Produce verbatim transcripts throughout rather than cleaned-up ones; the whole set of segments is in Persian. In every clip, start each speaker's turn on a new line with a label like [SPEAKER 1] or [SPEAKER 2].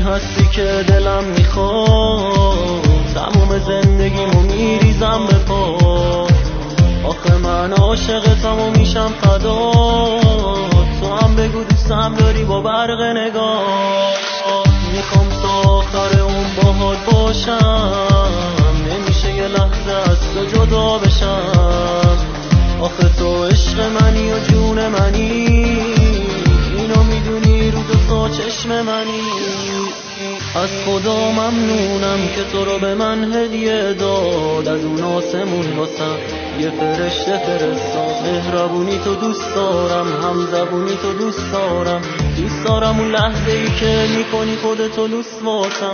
[SPEAKER 1] هستی که دلم میخواد، تموم زندگیمو میریزم به پا. آخه من عاشقتم و میشم فدا، تو هم بگو دوستم داری با برق نگاه. میخوام تا آخر اون باهات باشم، نمیشه یه لحظه از تو جدا بشم. آخه تو عشق منی و جون منی، اینو میدونی رو دو تا چشم منی. از خدا ممنونم که تو رو به من هدیه داد، از اون آسمون واسم یه فرشته فرستاد. مهربونی تو دوست دارم، هم زبونی تو دوست دارم، دوست دارم اون لحظه ای که میکنی خودتو لوس واسم.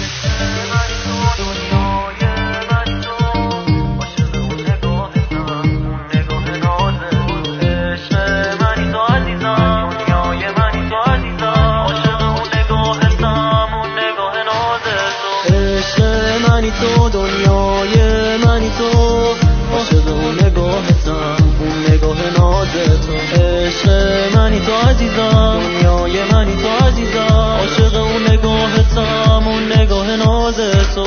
[SPEAKER 1] منی تو دنیای منی تو، عاشق اون نگاهتم اون نگاه ناز تو. عشق منی تو عزیزم، دنیای منی تو عزیزم، عاشق اون نگاهتم اون نگاه ناز تو.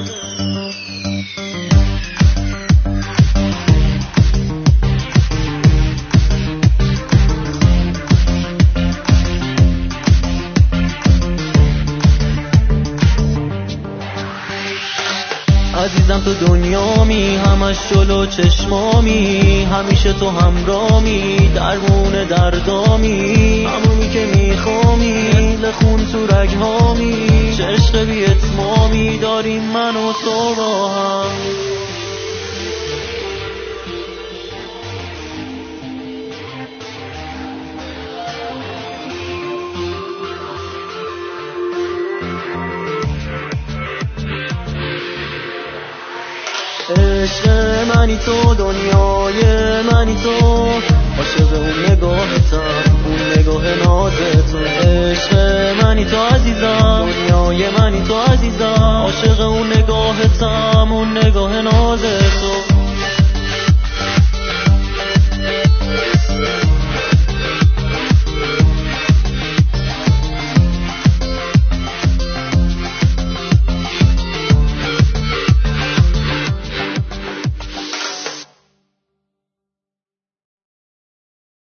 [SPEAKER 1] عزیزم تو دنیامی، همش جلو چشمامی، همیشه تو همرامی، درمون دردامی، همونی که میخوامی، مثل خون تو رگهامی. چه عشق بی اتمامی داریم من و تو با هم. عشق منی تو دنیای منی تو، عاشق اون نگاهتم اون نگاه ناز تو. عشق منی تو عزیزم، دنیای منی تو عزیزم، عاشق اون نگاهتم اون نگاه ناز تو.